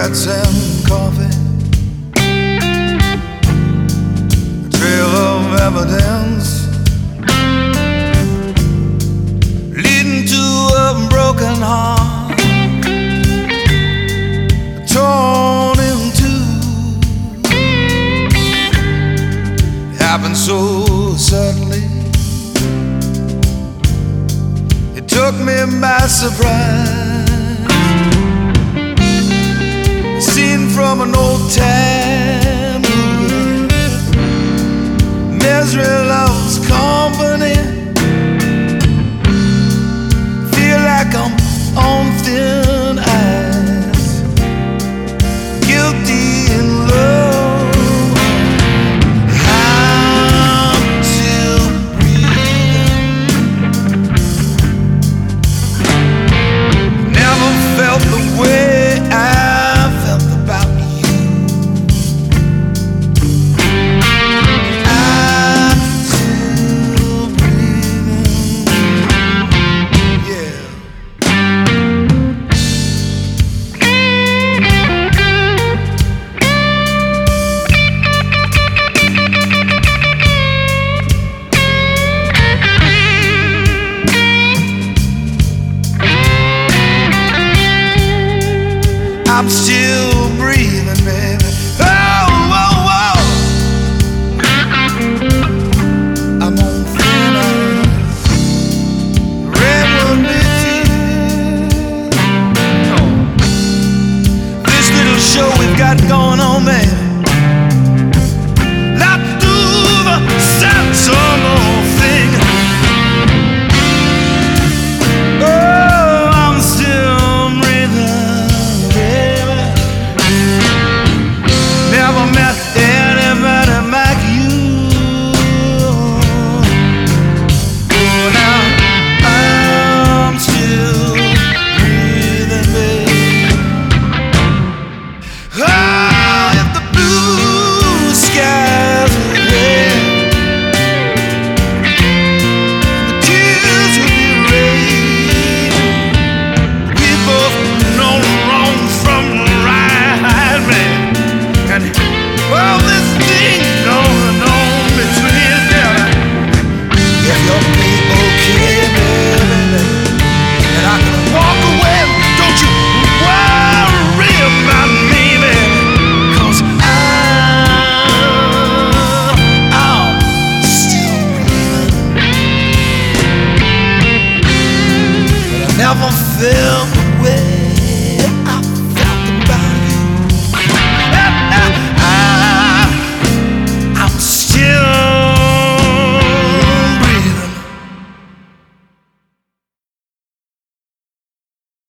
cigarettes and coffee, a trail of evidence leading to a broken heart, torn in two. It happened so suddenly, it took me by surprise. Scene from an old-time movie, misery loves company. Feel like I'm on thin ice, guilty in love. I'm still breathing. Never felt the way I felt about you. I'm still breathing. Yeah. I'm still breathing, baby. Oh, oh, oh. I'm on thin ice. Red one big tear. Oh. This little show we've got going on, baby. Not do the sad old thing. Oh, I'm still breathing. Never met anybody like you. Oh, now I'm still breathing, babe. Oh, if the blue skies were red, the tears would be rain. We both know wrong from right, man. And well, this thing going on between them. If you'll be okay, baby, and I can walk away, don't you worry about me, baby, 'cause I'm still breathing. But I never felt the way